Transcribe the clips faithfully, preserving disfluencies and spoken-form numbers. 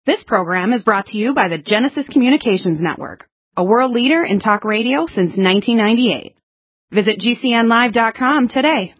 This program is brought to you by the Genesis Communications Network, a world leader in talk radio since nineteen ninety-eight. Visit G C N live dot com today.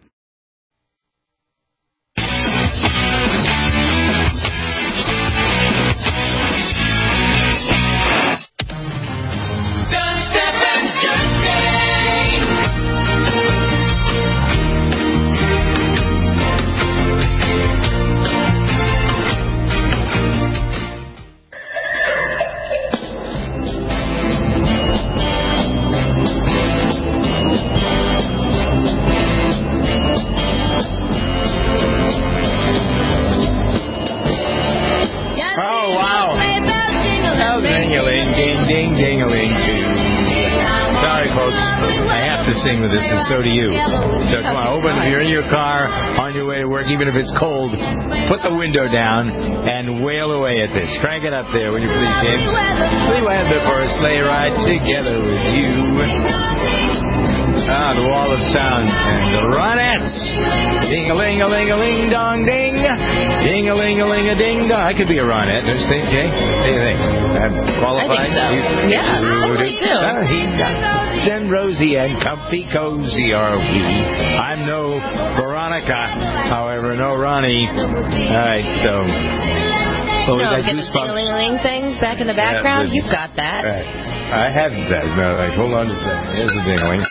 Sing with this, and so do you. So come on, open if you're in your car on your way to work, even if it's cold, put the window down and wail away at this. Crank it up there when you please, James. Free weather for a sleigh ride together with you. Ah, the wall of sound and the Ronettes. Ding-a-ling-a-ling-a-ling-dong ding. Ding-a-ling-a-ling-a-ding-dong. I could be a Ronette, don't you think, Jay? What do you think? I'm qualified? I think so. You, yeah, I really do. And Rosie and comfy cozy are we. I'm no Veronica, however, no Ronnie. All right, so... Oh, no, get the ding-a-ling-a-ling things back in the background. Yeah, You've got that. Right. I haven't that. No, like, hold on a second. Here's the ding-a-ling.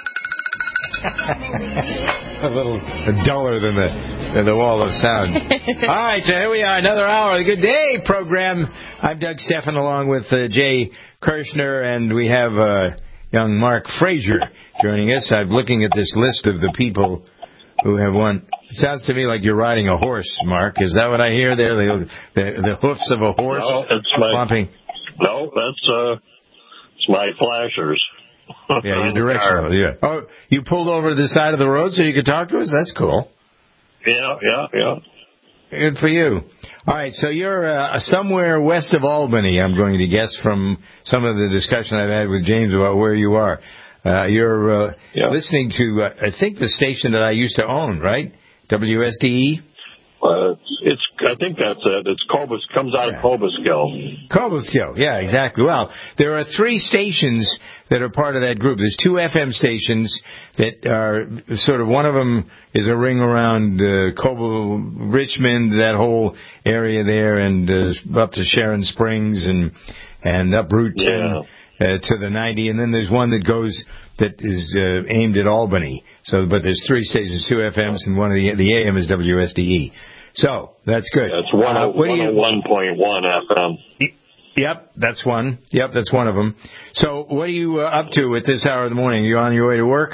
A little duller than the than the wall of sound. All right, so here we are, another hour of the Good Day program. I'm Doug Stephan along with uh, Jay Kirshner, and we have uh, young Mark Frazier joining us. I'm looking at this list of the people who have won. It sounds to me like you're riding a horse, Mark. Is that what I hear there? The the, the hoofs of a horse? No, it's my, bumping. No, that's uh, it's my flashers. Yeah, your directional. Yeah. Oh, you pulled over to the side of the road so you could talk to us? That's cool. Yeah, yeah, yeah. Good for you. All right, so you're uh, somewhere west of Albany, I'm going to guess, from some of the discussion I've had with James about where you are. Uh, you're uh, yeah. listening to, uh, I think, the station that I used to own, right? W S D E? Uh, it's. I think that's it. It's Cobus. Comes out of Cobleskill. Cobleskill, yeah, exactly. Well, there are three stations that are part of that group. There's two F M stations that are sort of. One of them is a ring around uh, Coble, Richmond, that whole area there, and uh, up to Sharon Springs and and up Route ten yeah. uh, to the ninety. And then there's one that goes. That is uh, aimed at Albany. So, but there's three stations, two F Ms, and one of the the A M is W S D E. So that's good. That's one uh, one oh one point one F M. Yep, that's one. Yep, that's one of them. So, what are you uh, up to at this hour of the morning? You on your way to work?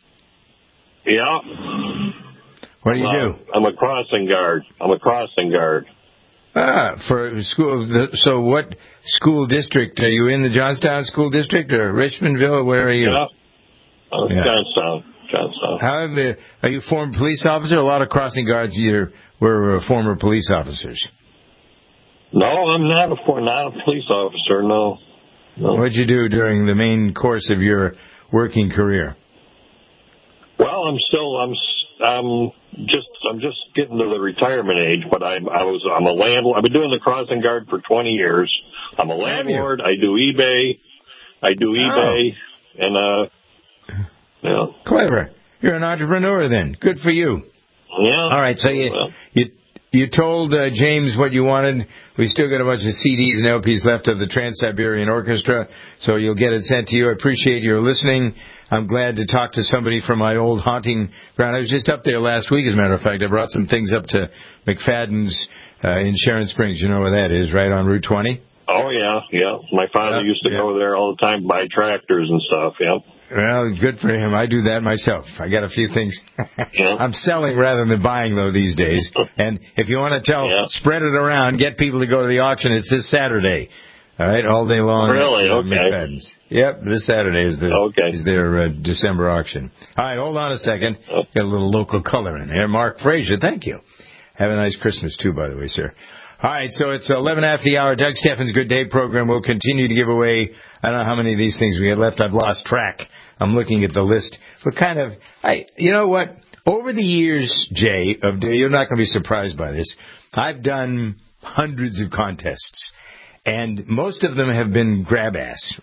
Yeah. What do you uh, do? I'm a crossing guard. I'm a crossing guard. Ah, for school. So, what school district are you in? The Johnstown School District or Richmondville? Where are you? Yeah. Uh, yeah. Johnstown. Johnstown. How have the, are you a former police officer? A lot of crossing guards here were uh, former police officers. No, I'm not a for, not a police officer. No. no. What did you do during the main course of your working career? Well, I'm still I'm I'm just I'm just getting to the retirement age, but I I was I'm a landlord. I've been doing the crossing guard for twenty years. I'm a landlord. I do eBay. I do eBay, oh. and uh. Yeah. Clever. You're an entrepreneur then. Good for you. Yeah. All right. So you well. you you told uh, James what you wanted. We still got a bunch of C Ds and L Ps left of the Trans-Siberian Orchestra, so you'll get it sent to you. I appreciate your listening. I'm glad to talk to somebody from my old haunting ground. I was just up there last week, as a matter of fact. I brought some things up to McFadden's uh, in Sharon Springs. You know where that is, right on Route twenty? Oh, yeah, yeah. My father yeah, used to yeah. go there all the time, buy tractors and stuff, yeah. Well, good for him. I do that myself. I got a few things. Yeah. I'm selling rather than buying, though, these days. And if you want to tell, yeah. spread it around, get people to go to the auction. It's this Saturday. All right, all day long. Really? Uh, okay. McFadden's. Yep, this Saturday is the okay. is their uh, December auction. All right, hold on a second. Got a little local color in there. Mark Frazier, thank you. Have a nice Christmas, too, by the way, sir. All right, so it's eleven after the hour. Doug Stephan's Good Day program. We'll continue to give away, I don't know how many of these things we had left. I've lost track. I'm looking at the list. But kind of, I, you know what? Over the years, Jay, of, you're not going to be surprised by this, I've done hundreds of contests. And most of them have been grab ass.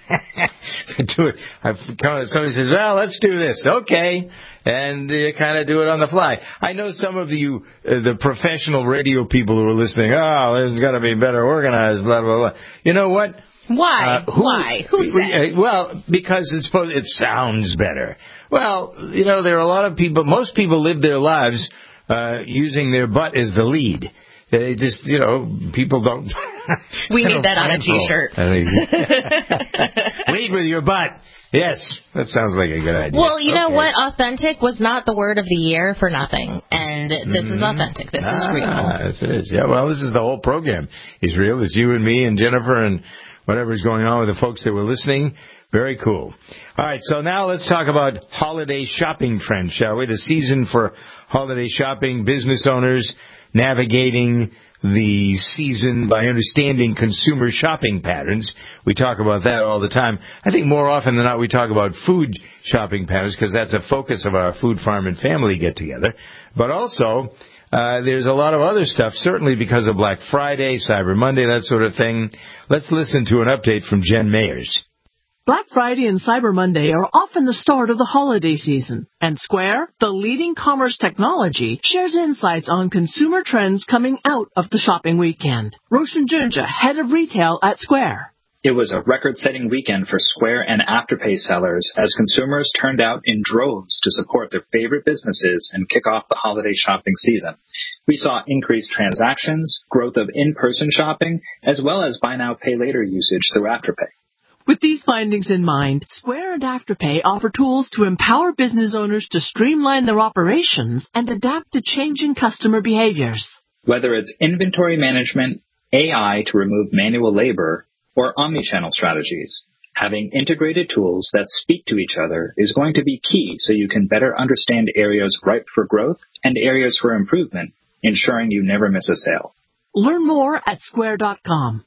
I've come, somebody says, well, let's do this. Okay. And you kind of do it on the fly. I know some of you, uh, the professional radio people who are listening, oh, there's got to be better organized, blah, blah, blah. You know what? Why? Uh, who, Why? Who said? Well, because it's supposed, it sounds better. Well, you know, there are a lot of people, most people live their lives uh, using their butt as the lead. They just, you know, people don't. We need that on a T-shirt. Lead with your butt. Yes, that sounds like a good idea. Well, you okay. know what? Authentic was not the word of the year for nothing. And this mm-hmm. is authentic. This ah, is real. Yes, it is. Yeah, well, this is the whole program. It's real. It's you and me and Jennifer and whatever's going on with the folks that were listening. Very cool. All right, so now let's talk about holiday shopping trends, shall we? The season for holiday shopping, business owners navigating the season by understanding consumer shopping patterns. We talk about that all the time. I think more often than not we talk about food shopping patterns because that's a focus of our Food, Farm, and Family get-together. But also, uh, there's a lot of other stuff, certainly because of Black Friday, Cyber Monday, that sort of thing. Let's listen to an update from Jen Mayers. Black Friday and Cyber Monday are often the start of the holiday season, and Square, the leading commerce technology, shares insights on consumer trends coming out of the shopping weekend. Roshan Junja, head of retail at Square. It was a record-setting weekend for Square and Afterpay sellers as consumers turned out in droves to support their favorite businesses and kick off the holiday shopping season. We saw increased transactions, growth of in-person shopping, as well as buy now, pay later usage through Afterpay. With these findings in mind, Square and Afterpay offer tools to empower business owners to streamline their operations and adapt to changing customer behaviors. Whether it's inventory management, A I to remove manual labor, or omnichannel strategies, having integrated tools that speak to each other is going to be key so you can better understand areas ripe for growth and areas for improvement, ensuring you never miss a sale. Learn more at square dot com.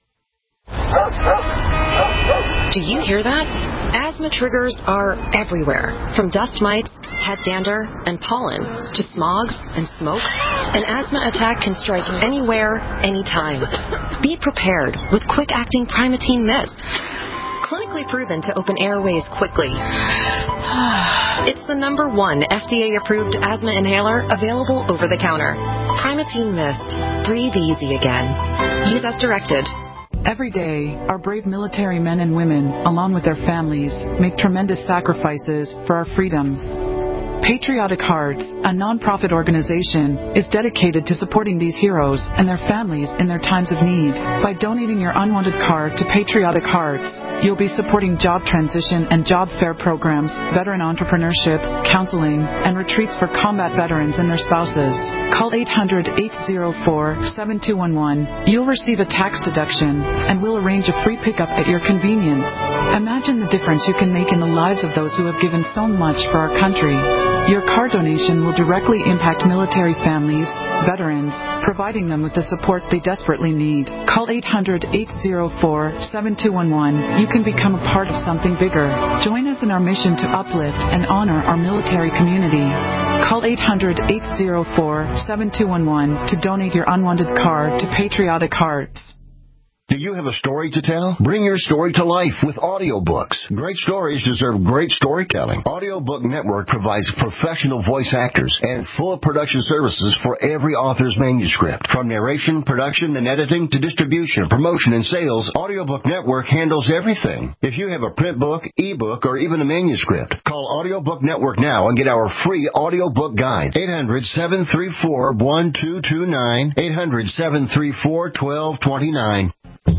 Do you hear that? Asthma triggers are everywhere, from dust mites, head dander, and pollen, to smog and smoke. An asthma attack can strike anywhere, anytime. Be prepared with quick-acting Primatene Mist. Clinically proven to open airways quickly. It's the number one F D A-approved asthma inhaler available over the counter. Primatene Mist. Breathe easy again. Use as directed. Every day, our brave military men and women, along with their families, make tremendous sacrifices for our freedom. Patriotic Hearts, a non-profit organization, is dedicated to supporting these heroes and their families in their times of need. By donating your unwanted card to Patriotic Hearts, you'll be supporting job transition and job fair programs, veteran entrepreneurship, counseling, and retreats for combat veterans and their spouses. Call eight hundred, eight oh four, seven two one one. You'll receive a tax deduction, and we'll arrange a free pickup at your convenience. Imagine the difference you can make in the lives of those who have given so much for our country. Your car donation will directly impact military families, veterans, providing them with the support they desperately need. Call eight hundred, eight oh four, seven two one one. You can become a part of something bigger. Join us in our mission to uplift and honor our military community. Call eight hundred, eight oh four, seven two one one to donate your unwanted card to Patriotic Hearts. Do you have a story to tell? Bring your story to life with audiobooks. Great stories deserve great storytelling. Audiobook Network provides professional voice actors and full production services for every author's manuscript. From narration, production, and editing to distribution, promotion, and sales, Audiobook Network handles everything. If you have a print book, ebook, or even a manuscript, call Audiobook Network now and get our free audiobook guide. eight hundred, seven three four, one two two nine. eight hundred, seven three four, one two two nine. All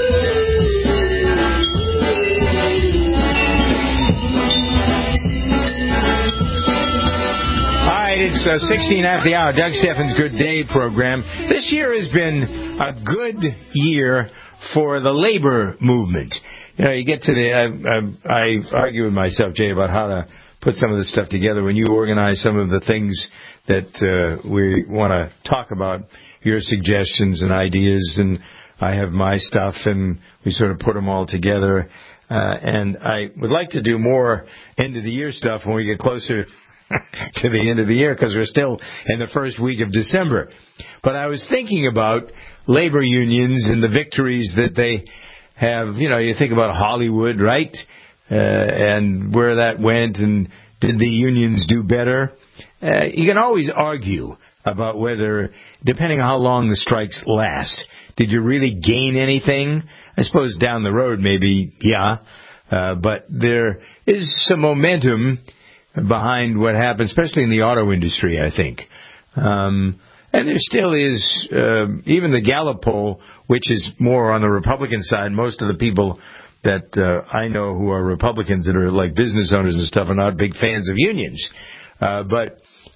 right, it's uh, sixteen after the hour. Doug Steffens' Good Day program. This year has been a good year for the labor movement. You know, you get to the, I, I, I argue with myself, Jay, about how to put some of this stuff together. When you organize some of the things that uh, we want to talk about, your suggestions and ideas, and I have my stuff, and we sort of put them all together. Uh, and I would like to do more end-of-the-year stuff when we get closer to the end of the year because we're still in the first week of December. But I was thinking about labor unions and the victories that they have. You know, you think about Hollywood, right? Uh, and where that went, and did the unions do better? Uh, you can always argue about whether, depending on how long the strikes last, did you really gain anything? I suppose down the road, maybe, yeah. Uh, but there is some momentum behind what happened, especially in the auto industry, I think. Um, and there still is, uh, even the Gallup poll, which is more on the Republican side. Most of the people that uh, I know who are Republicans that are like business owners and stuff are not big fans of unions. Uh, but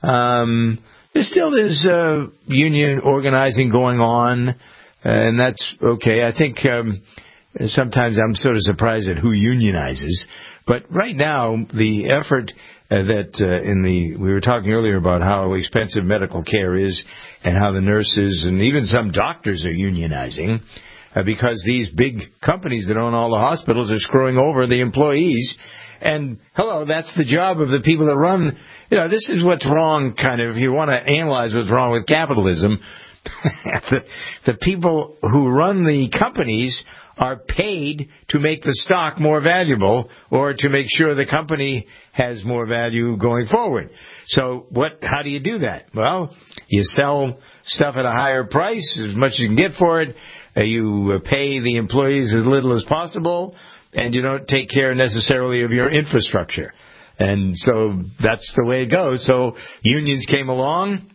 um, there still is uh, union organizing going on, and that's okay. I think um, sometimes I'm sort of surprised at who unionizes. But right now, the effort uh, that uh, in the, we were talking earlier about how expensive medical care is and how the nurses and even some doctors are unionizing uh, because these big companies that own all the hospitals are screwing over the employees. And, hello, that's the job of the people that run. You know, this is what's wrong, kind of, if you want to analyze what's wrong with capitalism. the, the people who run the companies are paid to make the stock more valuable or to make sure the company has more value going forward. So what? How do you do that? Well, you sell stuff at a higher price, as much as you can get for it. Uh, you pay the employees as little as possible, and you don't take care necessarily of your infrastructure. And so that's the way it goes. So unions came along,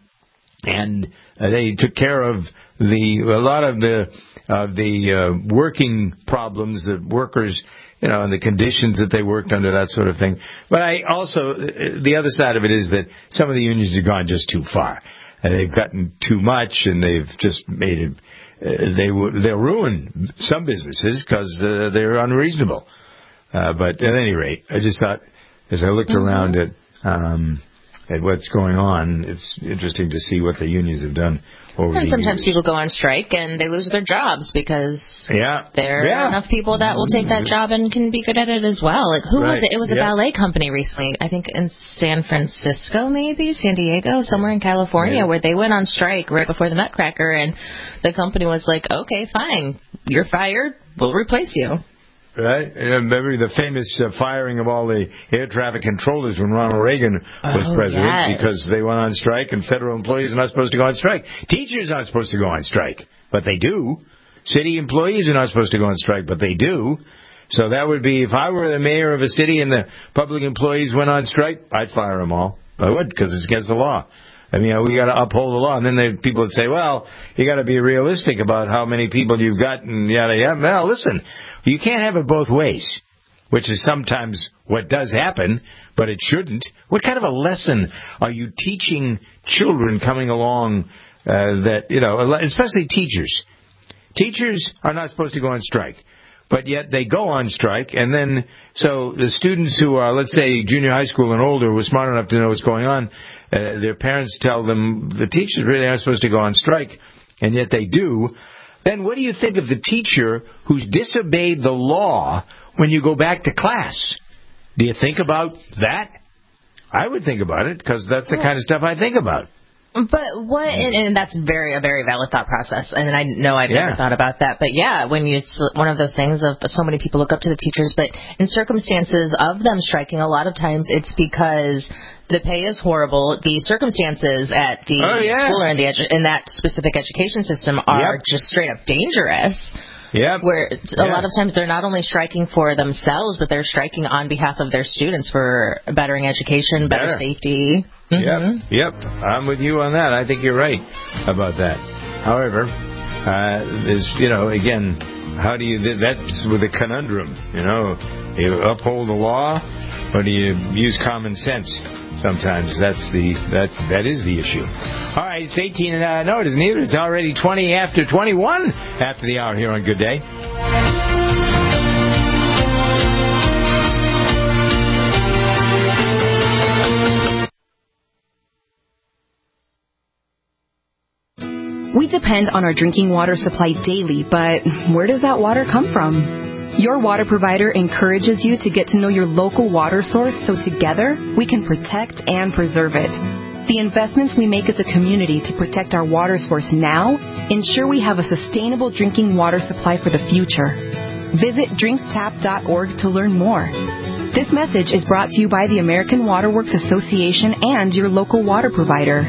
and uh, they took care of the a lot of the of the uh, working problems that workers, you know, and the conditions that they worked under, that sort of thing. But I also, the other side of it is that some of the unions have gone just too far. Uh, they've gotten too much, and they've just made it. Uh, they they'll ruin some businesses because uh, they're unreasonable. Uh, but at any rate, I just thought, as I looked mm-hmm. around at um, at what's going on, it's interesting to see what the unions have done over and the sometimes years. people go on strike and they lose their jobs because yeah. there yeah. are enough people that will take that job and can be good at it as well. Like who right. was it? It was a yeah. ballet company recently, I think in San Francisco, maybe San Diego, somewhere in California, yeah. where they went on strike right before the Nutcracker, and the company was like, "Okay, fine, you're fired. We'll replace you." Right? Remember the famous uh, firing of all the air traffic controllers when Ronald Reagan was oh, president yes. because they went on strike, and federal employees are not supposed to go on strike. Teachers aren't supposed to go on strike, but they do. City employees are not supposed to go on strike, but they do. So that would be, if I were the mayor of a city and the public employees went on strike, I'd fire them all. I would, because it's against the law. I mean, we got to uphold the law. And then the people would say, well, you got to be realistic about how many people you've got and yada, yada. Well, listen, you can't have it both ways, which is sometimes what does happen, but it shouldn't. What kind of a lesson are you teaching children coming along uh, that, you know, especially teachers? Teachers are not supposed to go on strike. But yet they go on strike, and then, so the students who are, let's say, junior high school and older, were smart enough to know what's going on, uh, their parents tell them the teachers really aren't supposed to go on strike, and yet they do. Then what do you think of the teacher who's disobeyed the law when you go back to class? Do you think about that? I would think about it, because that's the kind of stuff I think about. But what, and, and that's very a very valid thought process, and I know I've yeah. never thought about that. But yeah, when you, it's one of those things of so many people look up to the teachers, but in circumstances of them striking, a lot of times it's because the pay is horrible. The circumstances at the oh, yeah. school or in the edu- in that specific education system are yep. just straight up dangerous. Yep. Where a yeah. lot of times they're not only striking for themselves, but they're striking on behalf of their students for bettering education, better, better safety. Yep, Mm-hmm. yep. I'm with you on that. I think you're right about that. However, uh, there's, you know, again, how do you, that's with a conundrum, you know. You uphold the law, or do you use common sense? Sometimes that's the that's that is the issue. All right, it's eighteen. Uh, no, it isn't either. It's already twenty after twenty-one after the hour here on Good Day. We depend on our drinking water supply daily, but where does that water come from? Your water provider encourages you to get to know your local water source so together we can protect and preserve it. The investments we make as a community to protect our water source now ensure we have a sustainable drinking water supply for the future. Visit drink tap dot org to learn more. This message is brought to you by the American Water Works Association and your local water provider.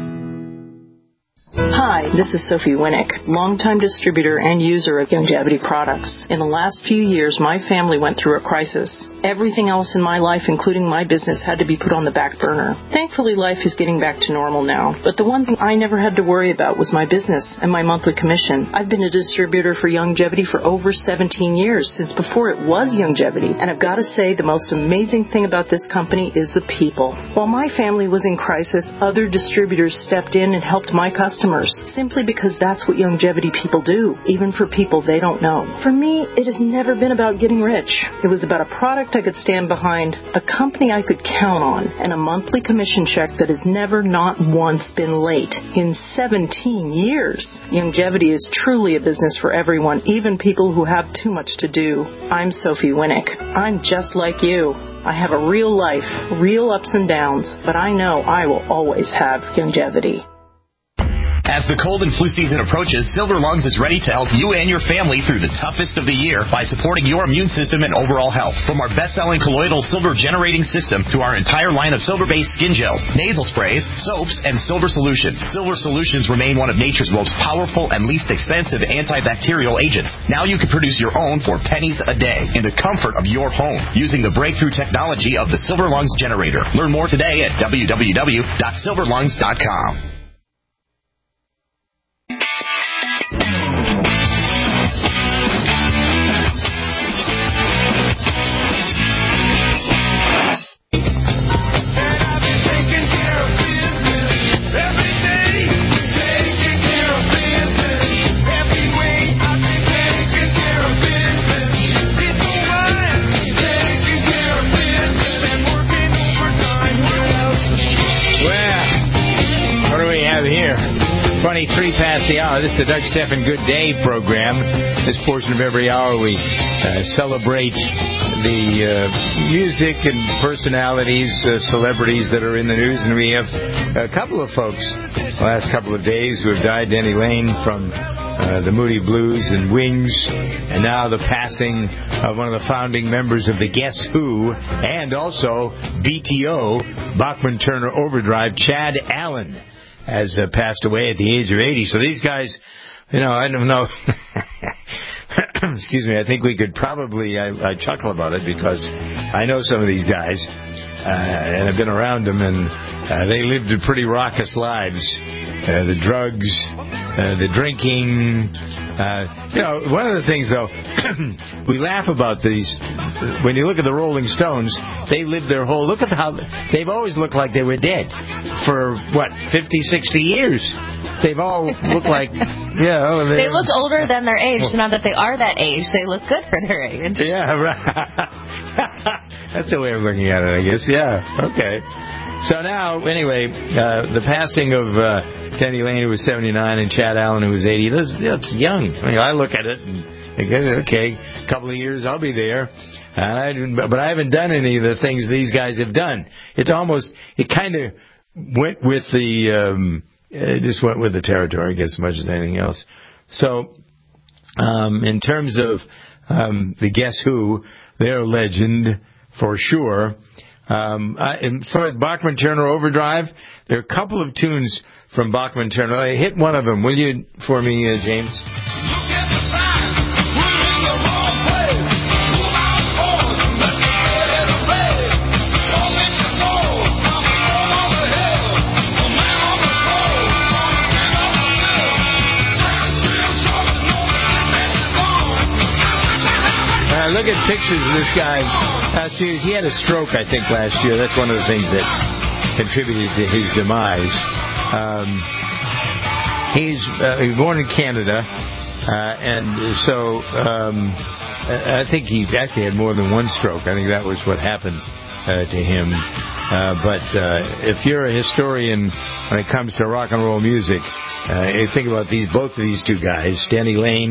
Hi, this is Sophie Winnick, longtime distributor and user of Youngevity products. In the last few years, my family went through a crisis. Everything else in my life, including my business, had to be put on the back burner. Thankfully, life is getting back to normal now. But the one thing I never had to worry about was my business and my monthly commission. I've been a distributor for Youngevity for over seventeen years, since before it was Youngevity. And I've got to say, the most amazing thing about this company is the people. While my family was in crisis, other distributors stepped in and helped my customers, simply because that's what Youngevity people do, even for people they don't know. For me, it has never been about getting rich. It was about a product I could stand behind, a company I could count on, and a monthly commission check that has never not once been late in seventeen years. Youngevity is truly a business for everyone, even people who have too much to do. I'm Sophie Winnick. I'm just like you. I have a real life, real ups and downs, but I know I will always have Youngevity. As the cold and flu season approaches, Silver Lungs is ready to help you and your family through the toughest of the year by supporting your immune system and overall health. From our best-selling colloidal silver generating system to our entire line of silver-based skin gels, nasal sprays, soaps, and silver solutions. Silver solutions remain one of nature's most powerful and least expensive antibacterial agents. Now you can produce your own for pennies a day in the comfort of your home using the breakthrough technology of the Silver Lungs generator. Learn more today at w w w dot silver lungs dot com. twenty-three past the hour. This is the Doug Stephan Good Day program. This portion of every hour we uh, celebrate the uh, music and personalities, uh, celebrities that are in the news. And we have a couple of folks the last couple of days who have died. Denny Lane from uh, the Moody Blues and Wings. And now the passing of one of the founding members of the Guess Who and also B T O, Bachman Turner Overdrive, Chad Allen, has uh, passed away at the age of eighty. So these guys, you know, I don't know. Excuse me. I think we could probably, I, I chuckle about it because I know some of these guys uh, and I've been around them, and uh, they lived pretty raucous lives. Uh, the drugs, uh, the drinking. Uh, you know, one of the things, though, we laugh about these. When you look at the Rolling Stones, they lived their whole... Look at how... They've always looked like they were dead for, what, fifty, sixty years. They've all looked like... You know, they look older than their age, so now that they are that age, they look good for their age. Yeah, right. That's a way of looking at it, I guess. Yeah, okay. So now, anyway, uh, the passing of uh, Denny Lane, who was seventy-nine, and Chad Allen, who was eighty, that's, that's young. I mean, I look at it and I go, okay, a couple of years, I'll be there. And I, but I haven't done any of the things these guys have done. It's almost, it kind of went with the, um, it just went with the territory, I guess, as much as anything else. So, um, in terms of um, the Guess Who, they're a legend for sure. Um, I, and for Bachman Turner Overdrive, there are a couple of tunes from Bachman Turner. I hit one of them, will you, for me, uh, James? Uh, look at pictures of this guy. Last year, he had a stroke, I think, last year. That's one of the things that contributed to his demise. Um, he's uh, he was born in Canada, uh, and so um, I think he actually had more than one stroke. I think that was what happened uh, to him. Uh, but uh, if you're a historian when it comes to rock and roll music, uh, you think about these both of these two guys, Denny Lane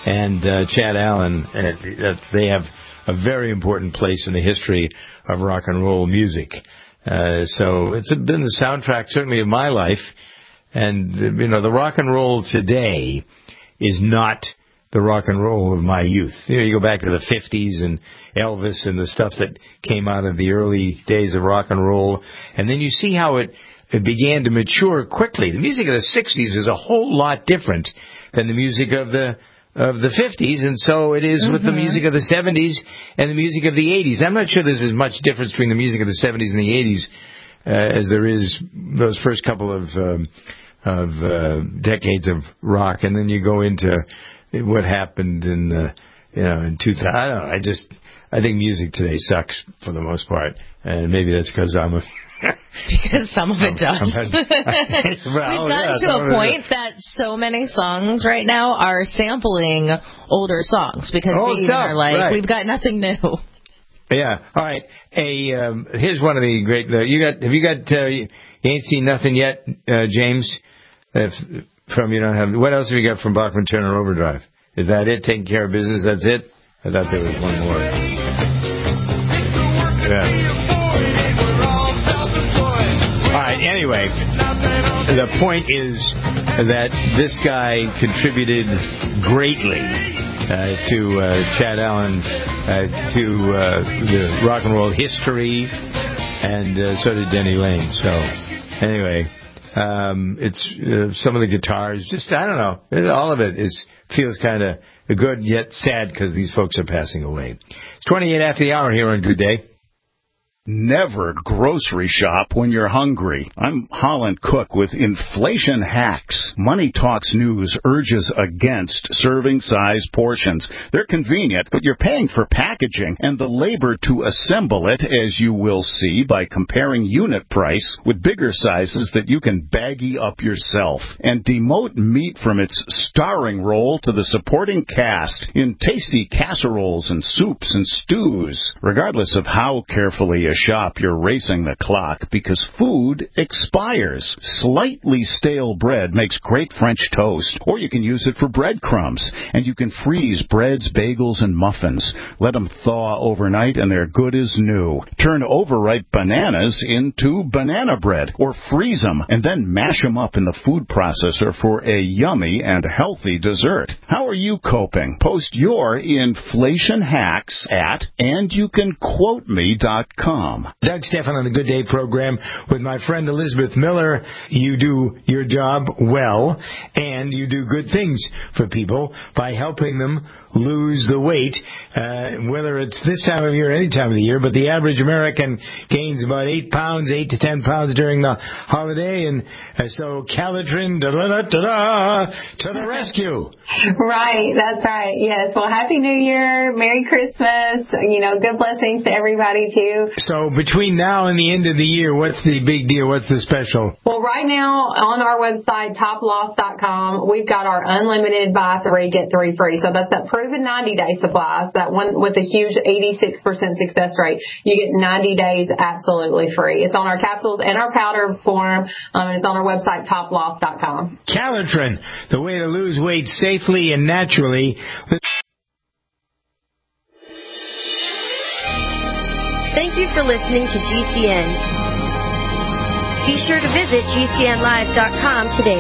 and uh, Chad Allen. Uh, they have a very important place in the history of rock and roll music. Uh, so it's been the soundtrack, certainly, of my life. And, you know, the rock and roll today is not the rock and roll of my youth. You know, you go back to the fifties and Elvis and the stuff that came out of the early days of rock and roll. And then you see how it, it began to mature quickly. The music of the sixties is a whole lot different than the music of the of the fifties, and so it is mm-hmm. with the music of the seventies and the music of the eighties. I'm not sure there's as much difference between the music of the seventies and the eighties uh, as there is those first couple of um, of uh, decades of rock, and then you go into what happened in the, you know, in two thousand. I don't know. I just I think music today sucks for the most part, and maybe that's because I'm a because some of it does. well, We've gotten yeah, to a point that so many songs right now are sampling older songs because Old they even stuff, are like, right. we've got nothing new. Yeah. All right. Hey, um, here's one of the great. Uh, you got? Have you got? Uh, you ain't seen nothing yet, uh, James. If, from you don't have. What else have you got from Bachman Turner Overdrive? Is that it? Taking care of business. That's it. I thought there was one more. Yeah. All right, anyway, the point is that this guy contributed greatly uh, to uh, Chad Allen, uh, to uh, the rock and roll history, and uh, so did Denny Lane. So, anyway, um, it's uh, some of the guitars, just, I don't know, all of it is feels kind of good yet sad because these folks are passing away. It's twenty-eight after the hour here on Good Day. Never grocery shop when you're hungry. I'm Holland Cook with Inflation Hacks. Money Talks News urges against serving size portions. They're convenient, but you're paying for packaging and the labor to assemble it, as you will see by comparing unit price with bigger sizes that you can baggy up yourself. And demote meat from its starring role to the supporting cast in tasty casseroles and soups and stews. Regardless of how carefully you shop, you're racing the clock because food expires. Slightly stale bread makes great French toast, or you can use it for breadcrumbs. And you can freeze breads, bagels, and muffins. Let them thaw overnight and they're good as new. Turn overripe bananas into banana bread, or freeze them and then mash them up in the food processor for a yummy and healthy dessert. How are you coping? Post your inflation hacks at and you can quote me dot com. Doug Stephan on the Good Day program with my friend Elizabeth Miller. You do your job well, and you do good things for people by helping them lose the weight, uh, whether it's this time of year or any time of the year, but the average American gains about eight pounds, eight to ten pounds during the holiday, and uh, so Calitrin, da-da-da-da-da, to the rescue. Right, that's right, yes. Well, Happy New Year, Merry Christmas, you know, good blessings to everybody, too. So between now and the end of the year, what's the big deal? What's the special? Well, right now on our website, top loss dot com, we've got our unlimited buy three, get three free. So that's that proven ninety-day supplies, that one with a huge eighty-six percent success rate. You get ninety days absolutely free. It's on our capsules and our powder form, um, and it's on our website, top loss dot com. Calitrin, the way to lose weight safely and naturally. Thank you for listening to G C N. Be sure to visit G C N live dot com today.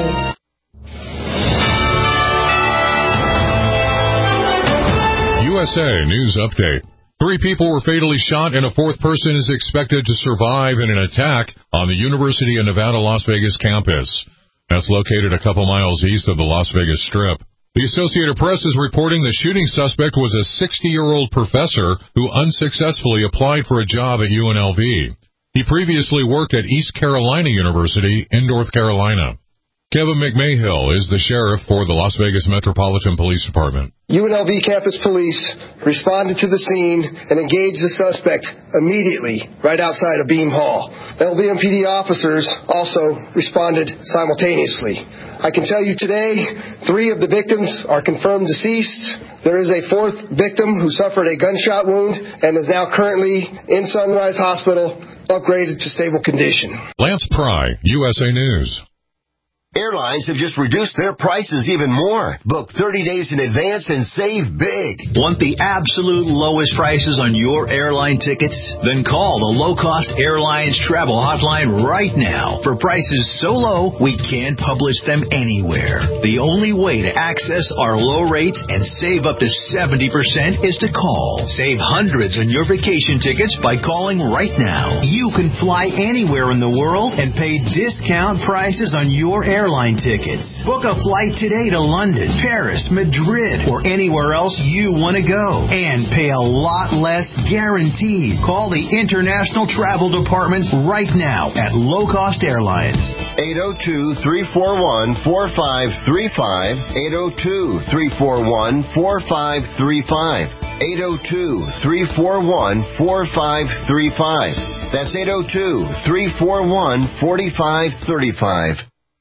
U S A News Update. Three people were fatally shot and a fourth person is expected to survive in an attack on the University of Nevada, Las Vegas campus. That's located a couple miles east of the Las Vegas Strip. The Associated Press is reporting the shooting suspect was a sixty-year-old professor who unsuccessfully applied for a job at U N L V. He previously worked at East Carolina University in North Carolina. Kevin McMahill is the sheriff for the Las Vegas Metropolitan Police Department. U N L V campus police responded to the scene and engaged the suspect immediately right outside of Beam Hall. L V M P D officers also responded simultaneously. I can tell you today, three of the victims are confirmed deceased. There is a fourth victim who suffered a gunshot wound and is now currently in Sunrise Hospital, upgraded to stable condition. Lance Pry, U S A News. Airlines have just reduced their prices even more. Book thirty days in advance and save big. Want the absolute lowest prices on your airline tickets? Then call the Low Cost Airlines Travel Hotline right now. For prices so low, we can't publish them anywhere. The only way to access our low rates and save up to seventy percent is to call. Save hundreds on your vacation tickets by calling right now. You can fly anywhere in the world and pay discount prices on your airline tickets. Book a flight today to London, Paris, Madrid, or anywhere else you want to go and pay a lot less guaranteed. Call the International Travel Department right now at Low Cost Airlines. eight oh two, three four one, four five three five. eight oh two, three four one, four five three five. eight oh two, three four one, four five three five. That's eight oh two, three four one, four five three five.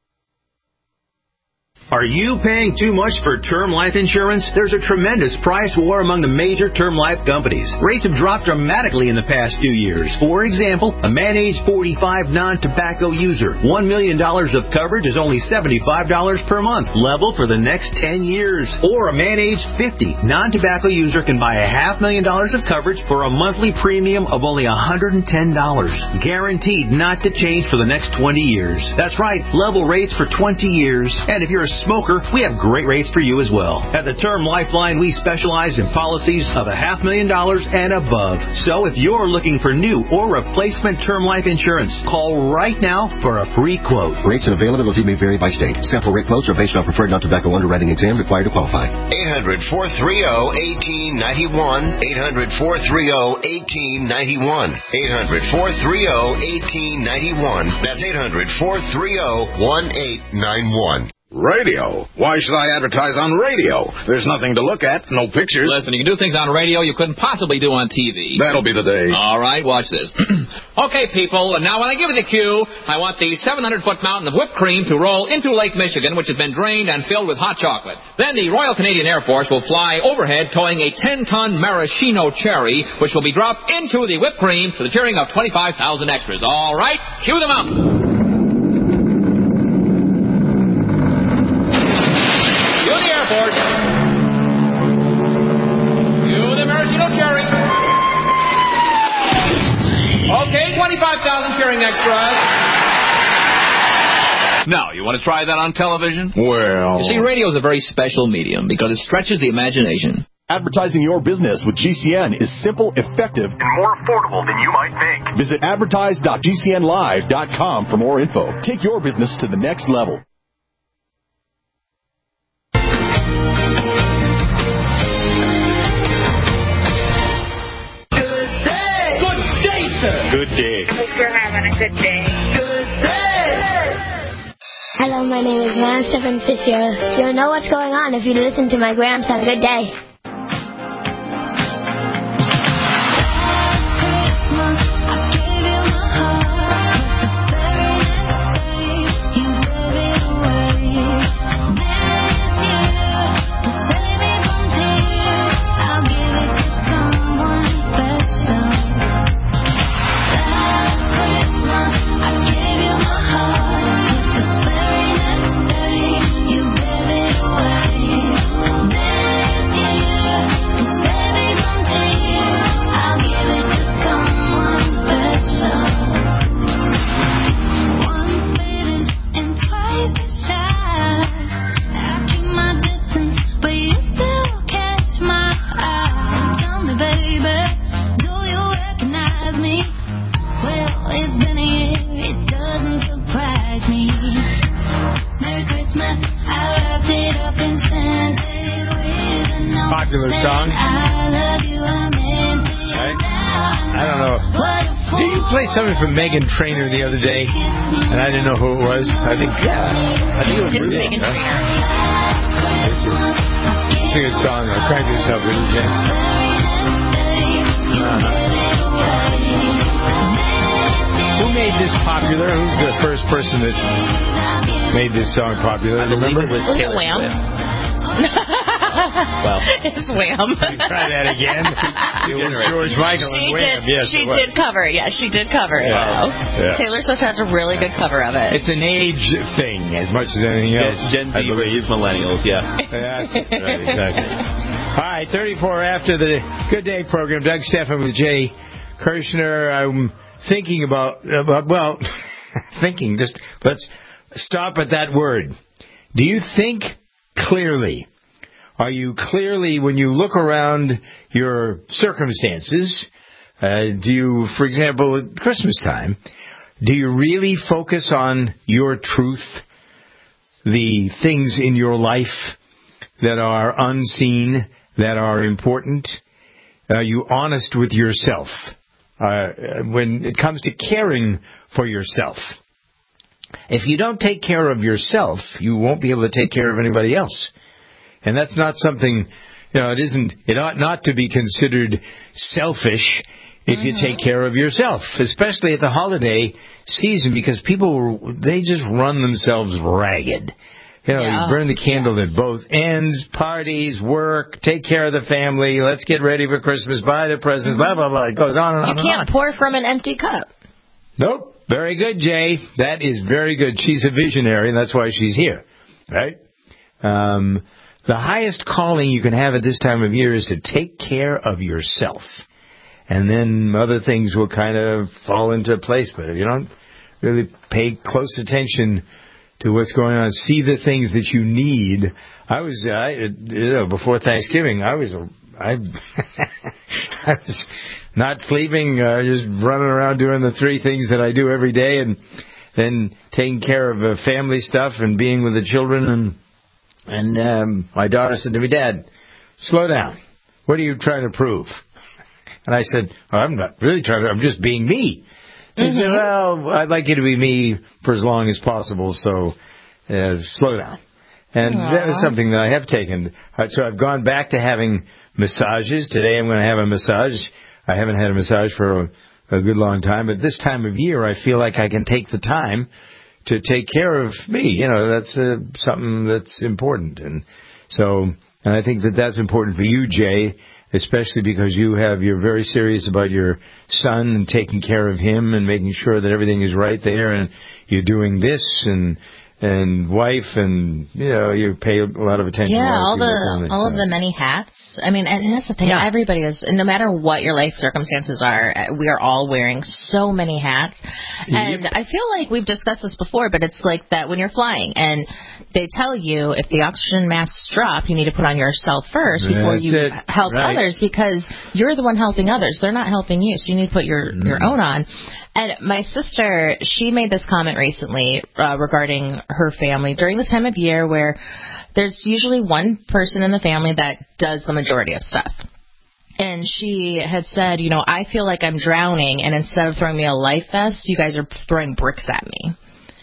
Are you paying too much for term life insurance? There's a tremendous price war among the major term life companies. Rates have dropped dramatically in the past two years. For example, a man age forty-five non-tobacco user, one million dollars of coverage is only seventy-five dollars per month, level for the next ten years. Or a man age fifty non-tobacco user can buy a half million dollars of coverage for a monthly premium of only one hundred ten dollars. Guaranteed not to change for the next twenty years. That's right, level rates for twenty years. And if you're a smoker, we have great rates for you as well. At the Term Lifeline, we specialize in policies of a half million dollars and above. So if you're looking for new or replacement term life insurance, call right now for a free quote. Rates and availability may vary by state. Sample rate quotes are based on preferred non-tobacco underwriting exam required to qualify. eight hundred, four three zero, one eight nine one. eight hundred, four three zero, one eight nine one. eight hundred, four three zero, one eight nine one. That's eight hundred, four three zero, one eight nine one. Radio? Why should I advertise on radio? There's nothing to look at, no pictures. Listen, you can do things on radio you couldn't possibly do on T V. That'll be the day. All right, watch this. Okay, people, now when I give you the cue, I want the seven hundred foot mountain of whipped cream to roll into Lake Michigan, which has been drained and filled with hot chocolate. Then the Royal Canadian Air Force will fly overhead towing a ten ton maraschino cherry, which will be dropped into the whipped cream to the cheering of twenty-five thousand extras. All right, cue them up. Okay, twenty-five thousand cheering extras. Now, you want to try that on television? Well... You see, radio is a very special medium because it stretches the imagination. Advertising your business with G C N is simple, effective, and more affordable than you might think. Visit advertise dot g c n live dot com for more info. Take your business to the next level. Good day. Hope you're having a good day. Good day. Hello, my name is Van Stephen Fisher. You'll know what's going on if you listen to my Gramps Have a Good Day. Popular song. Right? I don't know. Did you play something from Meghan Trainor the other day? And I didn't know who it was. I think, yeah. I think it was Meghan huh? Trainor. It's a, it's a good song. I'll crank this up with you, James. Uh-huh. Who made this popular? Who's the first person that made this song popular? I remember? It was, was it Wham? well, it's Wham. Try that again. It was George Michael she and Wham. Did, yes, she did cover it. Yeah, she did cover it. Yeah. Yeah. Taylor Swift has a really good cover of it. It's an age thing as much as anything else. Gen Z versus millennials, yeah. Yeah, right, exactly. All right, thirty-four after the Good Day program. Doug Stephan with Jay Kirshner. I'm thinking about, about well, thinking, just let's stop at that word. Do you think clearly? Are you clearly, when you look around your circumstances, uh, do you, for example, at Christmas time, do you really focus on your truth, the things in your life that are unseen, that are important? Are you honest with yourself uh, when it comes to caring for yourself? If you don't take care of yourself, you won't be able to take care of anybody else. And that's not something, you know, it isn't, it ought not to be considered selfish if you take care of yourself, especially at the holiday season, because people, they just run themselves ragged. You know, Yeah. you burn the candle at both ends, parties, work, take care of the family, let's get ready for Christmas, buy the presents, blah, blah, blah. It goes on and on You and on. can't pour from an empty cup. Nope. Very good, Jay. That is very good. She's a visionary, and that's why she's here, right? Um, the highest calling you can have at this time of year is to take care of yourself. And then other things will kind of fall into place. But if you don't really pay close attention to what's going on, see the things that you need. I was, I, you know, before Thanksgiving, I was, I, I was not sleeping, uh, just running around doing the three things that I do every day, and then taking care of uh, family stuff and being with the children. And and um, my daughter said to me, "Dad, slow down. What are you trying to prove?" And I said, oh, "I'm not really trying to. I'm just being me." He said, "Well, I'd like you to be me for as long as possible, so uh, slow down." And Aww. that is something that I have taken. Uh, so I've gone back to having massages. Today I'm going to have a massage. I haven't had a massage for a, a good long time, but this time of year I feel like I can take the time to take care of me. You know, that's uh, something that's important. And so, and I think that that's important for you, Jay, especially because you have, you're very serious about your son and taking care of him and making sure that everything is right there, and you're doing this and and wife, and you know, you pay a lot of attention. Yeah, to all the family, all so. of the many hats. I mean, and that's the thing. Yeah. Everybody is, no matter what your life circumstances are, we are all wearing so many hats. And Yep. I feel like we've discussed this before, but it's like that when you're flying, and they tell you if the oxygen masks drop, you need to put on yourself first before That's you it. help Right. others, because you're the one helping others. They're not helping you, so you need to put your Mm-hmm. your own on. And my sister, she made this comment recently uh, regarding her family during this time of year where there's usually one person in the family that does the majority of stuff. And she had said, you know, I feel like I'm drowning, and instead of throwing me a life vest, you guys are throwing bricks at me.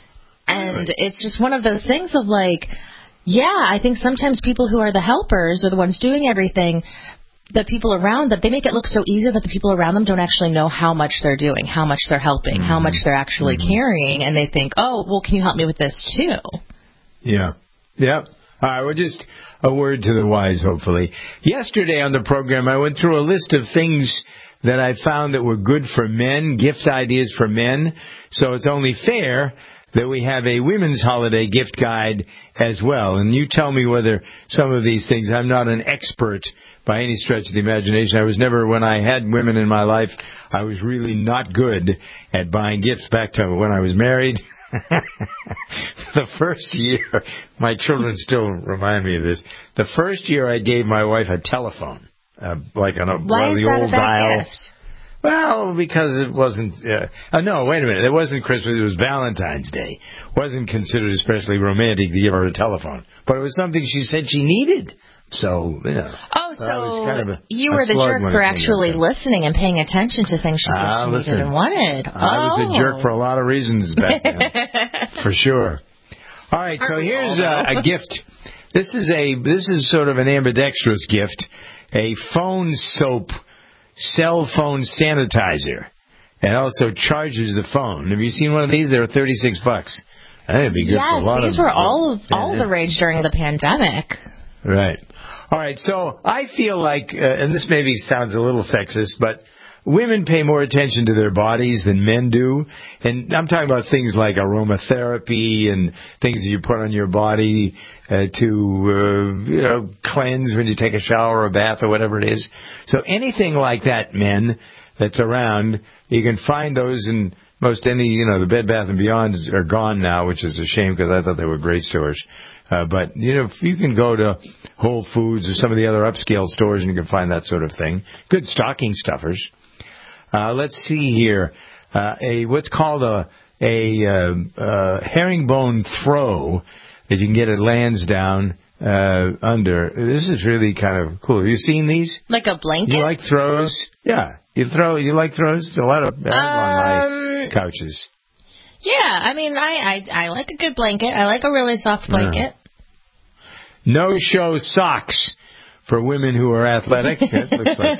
And it's just one of those things of like, yeah, I think sometimes people who are the helpers are the ones doing everything. The people around them, they make it look so easy that the people around them don't actually know how much they're doing, how much they're helping, Mm-hmm. how much they're actually Mm-hmm. carrying, and they think, oh, well, can you help me with this too? Yeah. Yep. All right, well, just a word to the wise, hopefully. Yesterday on the program, I went through a list of things that I found that were good for men, gift ideas for men. So it's only fair that we have a women's holiday gift guide as well. And you tell me whether some of these things, I'm not an expert by any stretch of the imagination. I was never, when I had women in my life, I was really not good at buying gifts back to when I was married. The first year, my children still remind me of this. The first year I gave my wife a telephone, uh, like on a, Why one of is the that a old bad dial. gift? Well, because it wasn't. Uh, oh no, wait a minute. It wasn't Christmas. It was Valentine's Day. Wasn't considered especially romantic to give her a telephone, but it was something she said she needed. So, you know. Oh, so I was so kind of a, you a were the slug jerk when for it came to actually that. listening and paying attention to things she said Ah, she listen, needed and wanted. I was oh. a jerk for a lot of reasons back then, for sure. All right, so here's a, a gift. This is a this is sort of an ambidextrous gift, a phone soap, cell phone sanitizer, and also charges the phone. Have you seen one of these? They're thirty-six bucks. I think it'd be good yes, for a lot these of were all yeah, all yeah. the rage during the pandemic. Right. All right, so I feel like, uh, and this maybe sounds a little sexist, but women pay more attention to their bodies than men do. And I'm talking about things like aromatherapy and things that you put on your body uh, to, uh, you know, cleanse when you take a shower or a bath or whatever it is. So anything like that, men, that's around, you can find those in most any, you know, the Bed Bath and Beyonds are gone now, which is a shame because I thought they were great stores. Uh, but, you know, if you can go to Whole Foods or some of the other upscale stores and you can find that sort of thing. Good stocking stuffers. Uh, let's see here. Uh, a, what's called a, a, uh, uh, herringbone throw that you can get at Lansdowne, uh, under. This is really kind of cool. Have you seen these? Like a blanket? You like throws? Yeah. You throw, you like throws? There's a lot of, I have um, on my couches. Yeah, I mean, I, I, I like a good blanket. I like a really soft blanket. Yeah. No-show socks for women who are athletic. That looks like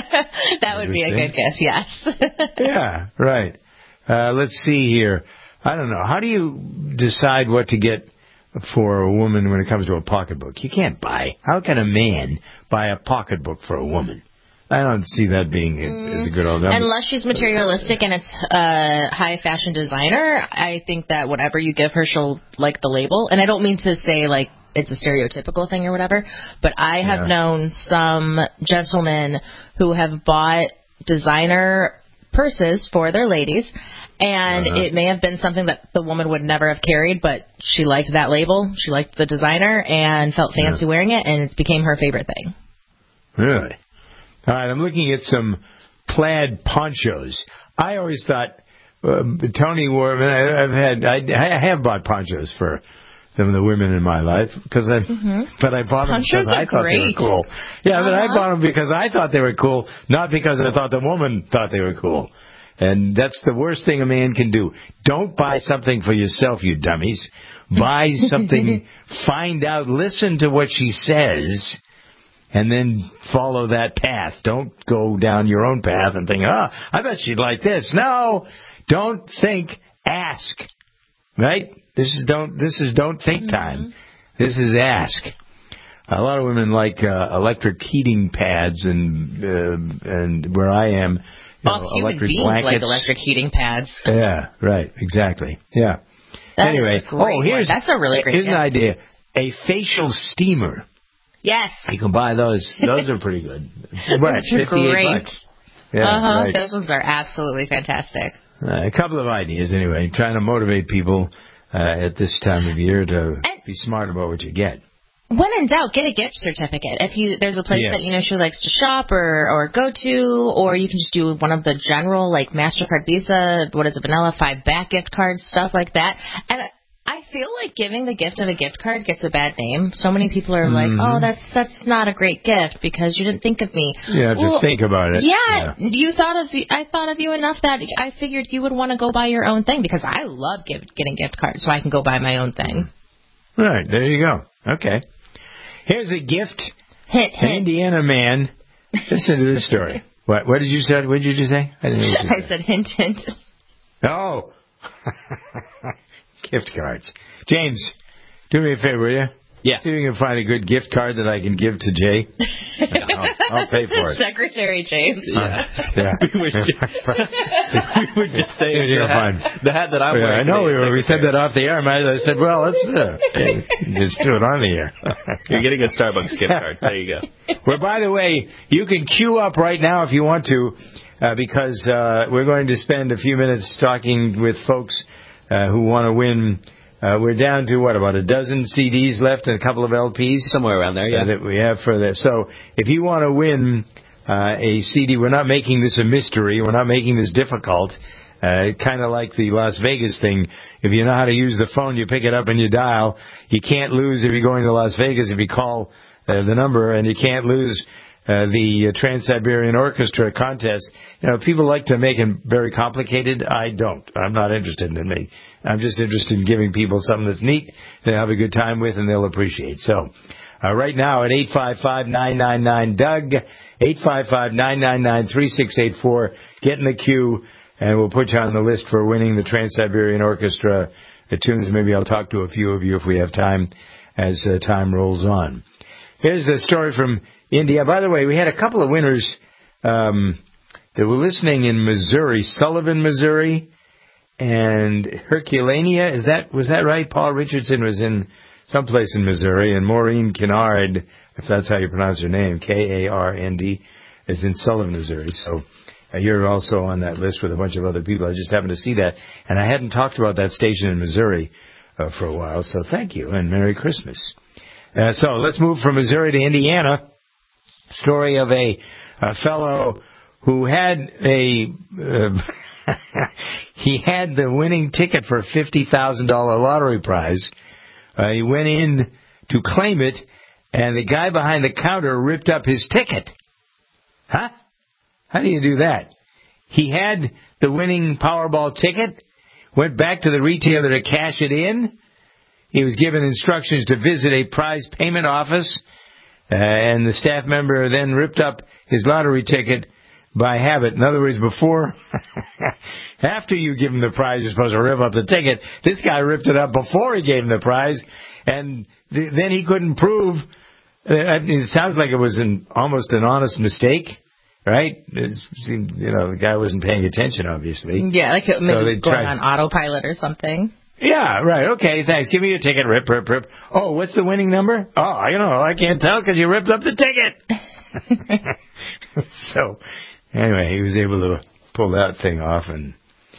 that would be a good guess, yes. Yeah, right. Uh, let's see here. I don't know. How do you decide what to get for a woman when it comes to a pocketbook? You can't buy. How can a man buy a pocketbook for a woman? I don't see that being mm. as a good old number. Unless she's materialistic and it's a high fashion designer, I think that whatever you give her, she'll like the label. And I don't mean to say, like, it's a stereotypical thing or whatever, but I have yeah. known some gentlemen who have bought designer purses for their ladies, and uh-huh. it may have been something that the woman would never have carried, but she liked that label, she liked the designer, and felt fancy yeah. wearing it, and it became her favorite thing. Really? All right, I'm looking at some plaid ponchos. I always thought um, Tony wore. I, I've had. I, I have bought ponchos for some of the women in my life because I. Mm-hmm. But I bought them ponchos because I thought great. they were cool. Yeah, uh-huh. but I bought them because I thought they were cool, not because I thought the woman thought they were cool. And that's the worst thing a man can do. Don't buy something for yourself, you dummies. Buy something. Find out. Listen to what she says. And then follow that path. Don't go down your own path and think, oh, I bet she'd like this. No, don't think, ask. Right? This is don't. This is don't think time. Mm-hmm. This is ask. A lot of women like uh, electric heating pads, and uh, and where I am, you well, know, human electric beings blankets. like electric heating pads. Yeah, right. Exactly. Yeah. That anyway, is a great oh, here's one. That's a really great here's gift. an idea: a facial steamer. Yes. You can buy those. Those are pretty good. What? Those are fifty-eight great. bucks. Yeah, uh-huh. right. Those ones are absolutely fantastic. Uh, a couple of ideas, anyway. Trying to motivate people uh, at this time of year to and be smart about what you get. When in doubt, get a gift certificate. If you there's a place yes. that you know she likes to shop or or go to, or you can just do one of the general like MasterCard, Visa, what is it, Vanilla, five back gift cards, stuff like that. And I feel like giving the gift of a gift card gets a bad name. So many people are like, mm-hmm. oh, that's that's not a great gift because you didn't think of me. You have well, to think about it. Yeah, yeah, you thought of I thought of you enough that I figured you would want to go buy your own thing because I love give, getting gift cards so I can go buy my own thing. All right, there you go. Okay. Here's a gift. Hint, An hint. Indiana man. Listen to this story. What What did you say? What did you just say? I didn't know what you I said. said hint, hint. Oh. Gift cards. James, do me a favor, will you? Yeah. See if you can find a good gift card that I can give to Jay. I'll, I'll pay for it. Secretary James. Uh, yeah. we, would just, we would just say yeah, the, hat, the hat that I'm yeah, wearing. I know we, were, we said that off the air. I said, well, let's uh, just do it on the air. You're getting a Starbucks gift card. There you go. Well, by the way, you can queue up right now if you want to, uh, because uh, we're going to spend a few minutes talking with folks uh, who want to win. Uh, we're down to, what, about a dozen C Ds left and a couple of L Ps? Somewhere around there, yeah. Uh, that we have for that. So if you want to win uh, a C D, we're not making this a mystery. We're not making this difficult. Uh, kind of like the Las Vegas thing. If you know how to use the phone, you pick it up and you dial. You can't lose if you're going to Las Vegas if you call uh, the number, and you can't lose uh, the uh, Trans-Siberian Orchestra contest. You know, people like to make it very complicated. I don't. I'm not interested in it. I'm just interested in giving people something that's neat, they'll have a good time with, and they'll appreciate. So, uh, right now at eight five five, nine nine nine, D U G, eight five five, nine nine nine, three six eight four, get in the queue, and we'll put you on the list for winning the Trans-Siberian Orchestra tunes. Maybe I'll talk to a few of you if we have time as uh, time rolls on. Here's a story from India. By the way, we had a couple of winners um, that were listening in Missouri, Sullivan, Missouri, and Herculaneum. Is that was that right? Paul Richardson was in someplace in Missouri, and Maureen Kennard, if that's how you pronounce her name, K A R N D, is in Sullivan, Missouri. So uh, you're also on that list with a bunch of other people. I just happened to see that, and I hadn't talked about that station in Missouri uh, for a while. So thank you, and Merry Christmas. Uh, so let's move from Missouri to Indiana. Story of a, a fellow who had a uh, he had the winning ticket for a fifty thousand dollars lottery prize. Uh, he went in to claim it, and the guy behind the counter ripped up his ticket. Huh? How do you do that? He had the winning Powerball ticket, went back to the retailer to cash it in. He was given instructions to visit a prize payment office, uh, and the staff member then ripped up his lottery ticket by habit. In other words, before, after you give him the prize, you're supposed to rip up the ticket. This guy ripped it up before he gave him the prize, and th- then he couldn't prove. Uh, it sounds like it was an almost an honest mistake, right? It seemed, you know, the guy wasn't paying attention, obviously. Yeah, like it so maybe going on autopilot or something. Yeah, right. Okay, thanks. Give me your ticket. Rip, rip, rip. Oh, what's the winning number? Oh, I don't know. I can't tell because you ripped up the ticket. So, anyway, he was able to pull that thing off, and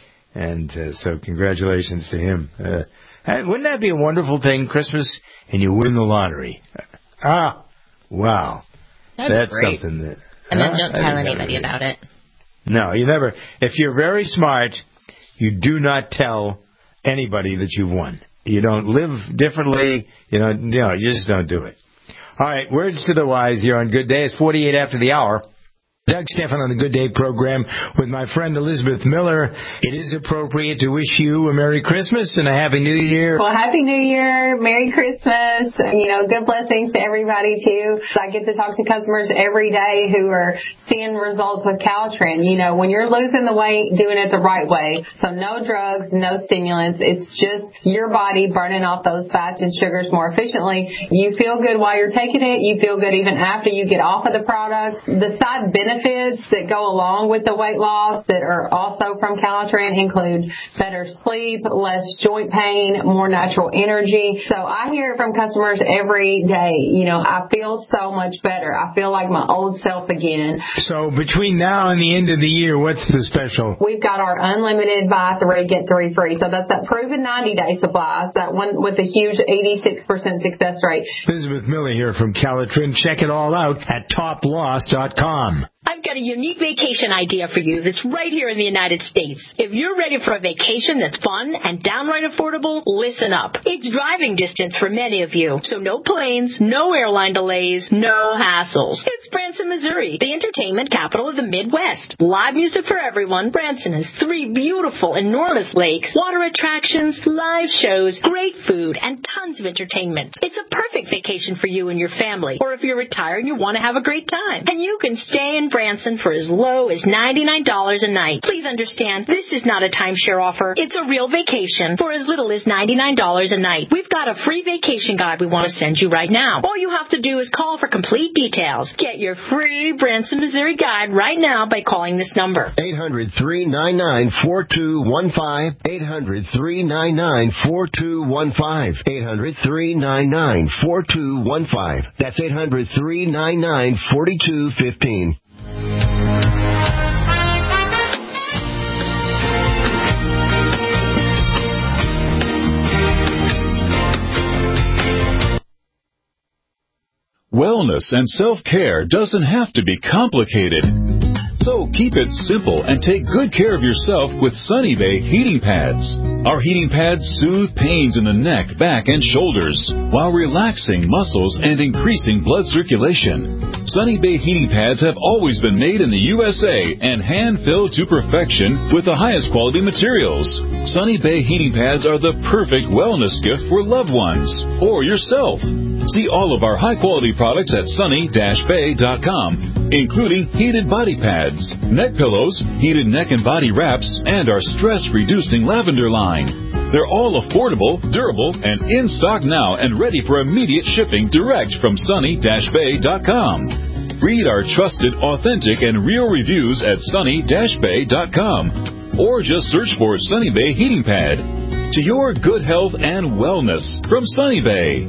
and uh, so congratulations to him. Uh, wouldn't that be a wonderful thing, Christmas, and you win the lottery? Ah, wow. That'd That's be great. something that... And then huh? don't tell anybody about it. No, you never... If you're very smart, you do not tell anybody that you've won. You don't live differently. You know, you know, you just don't do it. All right, words to the wise here on Good Day. It's forty-eight after the hour. Doug Stephan on the Good Day program with my friend Elizabeth Miller. It is appropriate to wish you a Merry Christmas and a Happy New Year. Well, Happy New Year, Merry Christmas, you know, good blessings to everybody, too. I get to talk to customers every day who are seeing results with Caltrans. You know, when you're losing the weight, doing it the right way. So no drugs, no stimulants. It's just your body burning off those fats and sugars more efficiently. You feel good while you're taking it. You feel good even after you get off of the products. The side benefits benefits that go along with the weight loss that are also from Caltrans include better sleep, less joint pain, more natural energy. So I hear it from customers every day. You know, I feel so much better. I feel like my old self again. So between now and the end of the year, what's the special? We've got our unlimited buy three, get three free. So that's that proven ninety-day supplies, that one with a huge eighty-six percent success rate. Elizabeth Miller here from Caltrans. Check it all out at top loss dot com. I've got a unique vacation idea for you that's right here in the United States. If you're ready for a vacation that's fun and downright affordable, listen up. It's driving distance for many of you, so no planes, no airline delays, no hassles. It's Branson, Missouri, the entertainment capital of the Midwest. Live music for everyone. Branson has three beautiful, enormous lakes, water attractions, live shows, great food, and tons of entertainment. It's a perfect vacation for you and your family, or if you're retired and you want to have a great time. And you can stay in Branson for as low as ninety-nine dollars a night. Please understand, this is not a timeshare offer. It's a real vacation for as little as ninety-nine dollars a night. We've got a free vacation guide we want to send you right now. All you have to do is call for complete details. Get your free Branson, Missouri guide right now by calling this number. eight hundred, three nine nine, four two one five. eight hundred, three nine nine, four two one five. eight hundred, three nine nine, four two one five. That's eight hundred, three nine nine, four two one five. Wellness and self-care doesn't have to be complicated. So keep it simple and take good care of yourself with Sunny Bay heating pads. Our heating pads soothe pains in the neck, back, and shoulders while relaxing muscles and increasing blood circulation. Sunny Bay heating pads have always been made in the U S A and hand-filled to perfection with the highest quality materials. Sunny Bay heating pads are the perfect wellness gift for loved ones or yourself. See all of our high-quality products at sunny dash bay dot com, including heated body pads, neck pillows, heated neck and body wraps, and our stress-reducing lavender line. They're all affordable, durable, and in stock now and ready for immediate shipping direct from sunny dash bay dot com. Read our trusted, authentic, and real reviews at sunny dash bay dot com or just search for Sunny Bay Heating Pad. To your good health and wellness from Sunny Bay.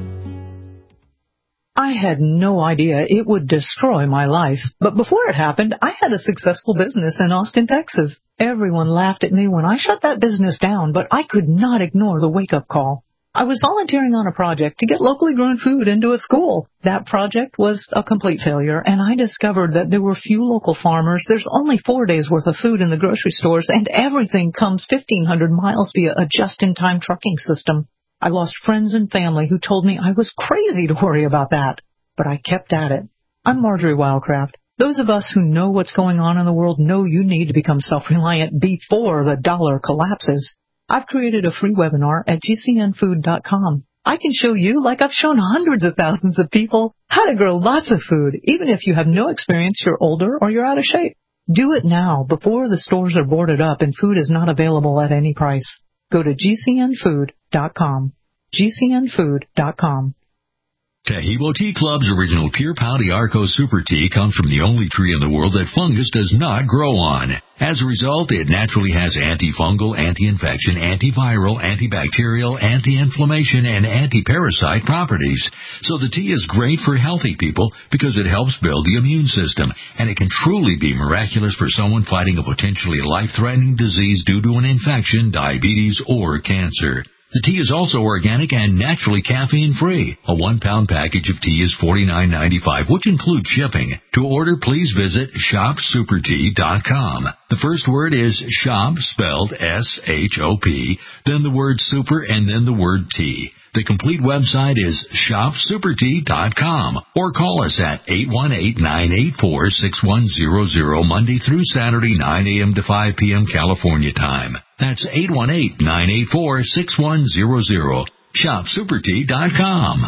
I had no idea it would destroy my life, but before it happened, I had a successful business in Austin, Texas. Everyone laughed at me when I shut that business down, but I could not ignore the wake-up call. I was volunteering on a project to get locally grown food into a school. That project was a complete failure, and I discovered that there were few local farmers. There's only four days' worth of food in the grocery stores, and everything comes fifteen hundred miles via a just-in-time trucking system. I lost friends and family who told me I was crazy to worry about that, but I kept at it. I'm Marjorie Wildcraft. Those of us who know what's going on in the world know you need to become self-reliant before the dollar collapses. I've created a free webinar at G C N food dot com. I can show you, like I've shown hundreds of thousands of people, how to grow lots of food, even if you have no experience, you're older, or you're out of shape. Do it now before the stores are boarded up and food is not available at any price. Go to G C N food dot com. G C N food dot com. Tahibo Tea Club's original Pure Pau d'Arco Super Tea comes from the only tree in the world that fungus does not grow on. As a result, it naturally has antifungal, anti-infection, antiviral, antibacterial, anti-inflammation, and anti-parasite properties. So the tea is great for healthy people because it helps build the immune system, and it can truly be miraculous for someone fighting a potentially life-threatening disease due to an infection, diabetes, or cancer. The tea is also organic and naturally caffeine-free. A one-pound package of tea is forty-nine ninety-five, which includes shipping. To order, please visit shop super tea dot com. The first word is shop, spelled S H O P, then the word super, and then the word tea. The complete website is shop super tea dot com, or call us at eight one eight, nine eight four, six one zero zero Monday through Saturday, nine a.m. to five p.m. California time. That's eight one eight, nine eight four, six one zero zero. shop super tea dot com.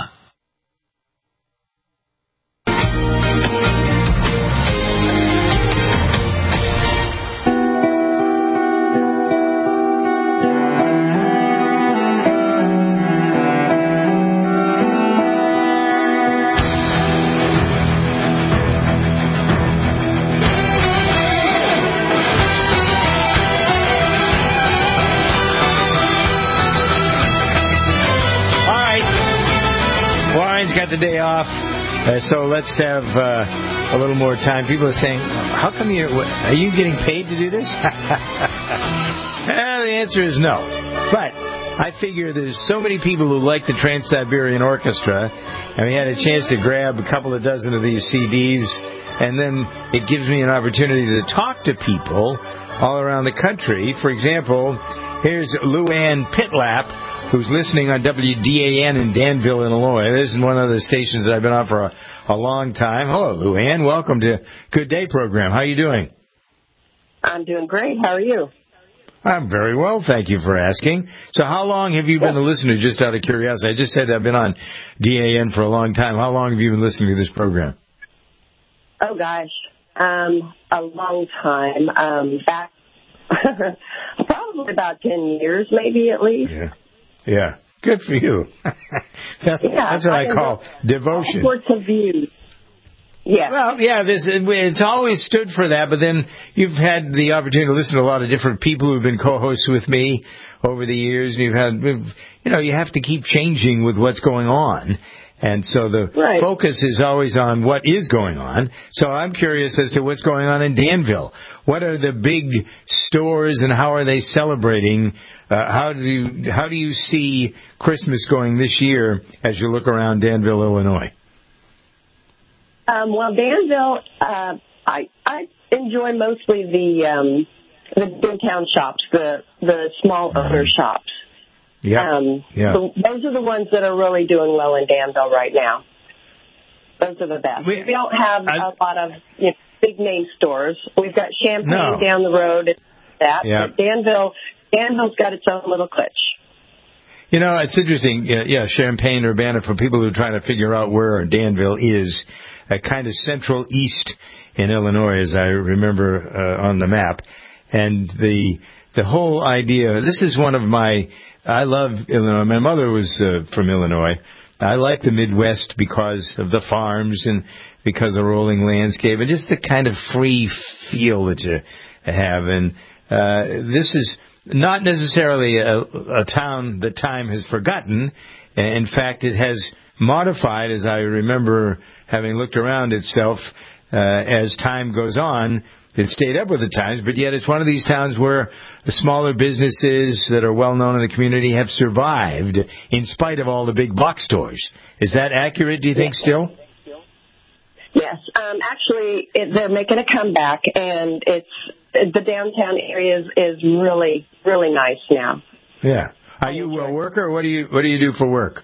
Got the day off, uh, so let's have uh, a little more time. People are saying, how come you're, are you getting paid to do this? Well, the answer is no. But I figure there's so many people who like the Trans-Siberian Orchestra, and we had a chance to grab a couple of dozen of these C Ds, and then it gives me an opportunity to talk to people all around the country. For example, here's Luann Pitlap, who's listening on W D A N in Danville, Illinois. This is one of the stations that I've been on for a, a long time. Hello, Luann. Welcome to Good Day program. How are you doing? I'm doing great. How are you? I'm very well, thank you for asking. So how long have you been a listener, just out of curiosity? I just said I've been on D A N for a long time. How long have you been listening to this program? Oh, gosh, um, a long time. Um, back probably about ten years, maybe at least. Yeah. Yeah, good for you. that's, yeah, that's what I, I call devotion. All sorts of views. Yeah. Well, yeah, this, it's always stood for that, but then you've had the opportunity to listen to a lot of different people who've been co-hosts with me over the years, and you've had, you know, you have to keep changing with what's going on. And so the right. focus is always on what is going on. So I'm curious as to what's going on in Danville. What are the big stores and how are they celebrating? Uh, how do you, how do you see Christmas going this year as you look around Danville, Illinois? Um, well, Danville, uh, I I enjoy mostly the um, the downtown shops, the the small owner shops. Yeah. Um, yeah. So those are the ones that are really doing well in Danville right now. Those are the best. We, we don't have I, a lot of you know, big name stores. We've got Champaign no. down the road and that. Yeah. But Danville, Danville's got its own little glitch. You know, it's interesting. Yeah, yeah, Champaign, Urbana, for people who are trying to figure out where Danville is, a kind of central east in Illinois, as I remember uh, on the map. And the the whole idea, this is one of my I love Illinois. My mother was uh, from Illinois. I like the Midwest because of the farms and because of the rolling landscape and just the kind of free feel that you have. And uh, this is not necessarily a, a town that time has forgotten. In fact, it has modified, as I remember having looked around itself uh, as time goes on. It stayed up with the times, but yet it's one of these towns where the smaller businesses that are well known in the community have survived in spite of all the big box stores. Is that accurate, do you think, yes. still? Yes. Um, actually, it, they're making a comeback, and it's the downtown area is, is really, really nice now. Yeah. Are you a worker? What do you What do you do for work?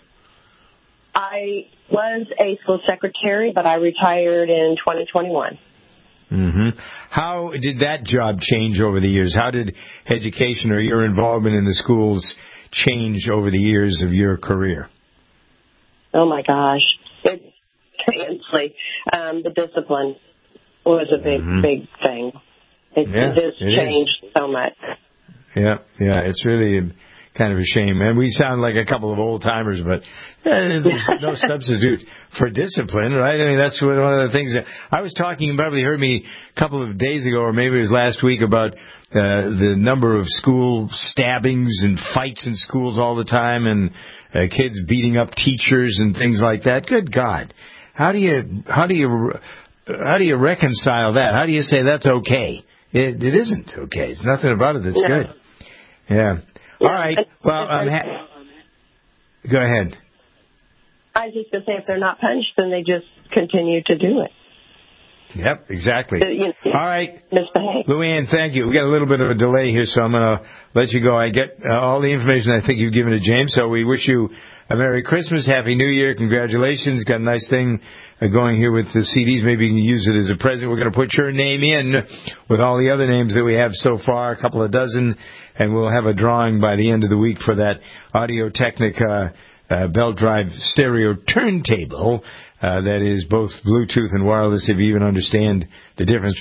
I was a school secretary, but I retired in twenty twenty-one. Mm-hmm. How did that job change over the years? How did education or your involvement in the schools change over the years of your career? Oh, my gosh. It, immensely. Um, the discipline was a big, mm-hmm. big thing. It, yeah, it has it changed is. so much. Yeah, yeah, it's really kind of a shame. And we sound like a couple of old-timers, but yeah, there's no substitute for discipline, right? I mean, that's one of the things that I was talking, you probably heard me a couple of days ago, or maybe it was last week, about uh, the number of school stabbings and fights in schools all the time, and uh, kids beating up teachers and things like that. Good God. How do you, how do you, how do you reconcile that? How do you say that's okay? It, it isn't okay. It's nothing about it that's no. good. Yeah. All right. Well, um, ha- go ahead. I was just going to say, if they're not punished, then they just continue to do it. Yep, exactly. Uh, you know, all right. Misbehave. Luann, thank you. We got a little bit of a delay here, so I'm going to let you go. I get uh, all the information I think you've given to James, so we wish you a Merry Christmas, Happy New Year, congratulations. Got a nice thing uh, going here with the C Ds. Maybe you can use it as a present. We're going to put your name in with all the other names that we have so far, a couple of dozen, and we'll have a drawing by the end of the week for that Audio-Technica uh, belt drive stereo turntable. Uh, that is both Bluetooth and wireless, if you even understand the difference.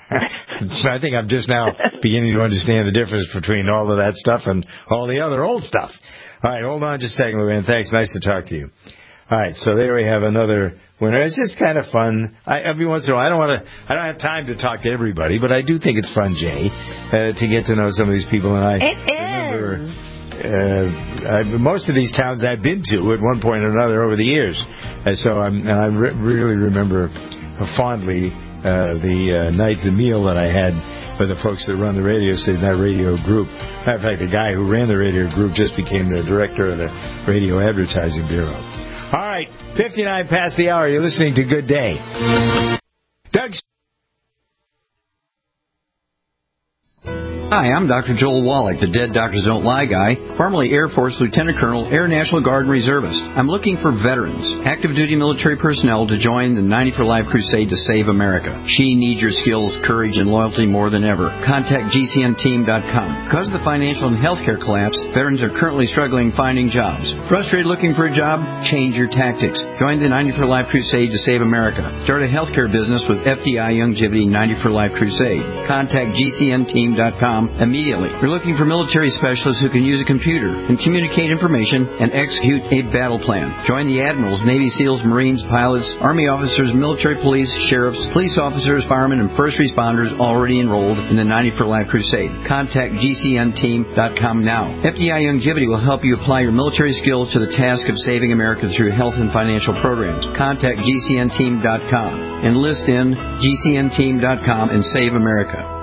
I think I'm just now beginning to understand the difference between all of that stuff and all the other old stuff. All right, hold on just a second, Luann. Thanks. Nice to talk to you. All right, so there we have another winner. It's just kind of fun. I, every once in a while, I don't want to. I don't have time to talk to everybody, but I do think it's fun, Jay, uh, to get to know some of these people. And I it remember. Is. Uh, I, most of these towns I've been to at one point or another over the years, and so I'm, and I re- really remember fondly uh, the uh, night, the meal that I had with the folks that run the radio station, that radio group. Matter of fact, the guy who ran the radio group just became the director of the Radio Advertising Bureau. All right, fifty-nine past the hour. You're listening to Good Day. Doug. Hi, I'm Doctor Joel Wallach, the Dead Doctors Don't Lie guy, formerly Air Force Lieutenant Colonel, Air National Guard Reservist. I'm looking for veterans, active duty military personnel to join the ninety for Life crusade to save America. She needs your skills, courage, and loyalty more than ever. Contact G C N team dot com. Because of the financial and healthcare collapse, veterans are currently struggling finding jobs. Frustrated looking for a job? Change your tactics. Join the ninety for Life crusade to save America. Start a healthcare business with F D I Youngevity ninety for Life crusade. Contact G C N team dot com immediately. We're looking for military specialists who can use a computer and communicate information and execute a battle plan. Join the admirals, Navy SEALs, Marines, pilots, Army officers, military police, sheriffs, police officers, firemen, and first responders already enrolled in the ninety for Life crusade. Contact G C N team dot com now. F D I Youngevity will help you apply your military skills to the task of saving America through health and financial programs. Contact G C N team dot com. Enlist in G C N team dot com and save America.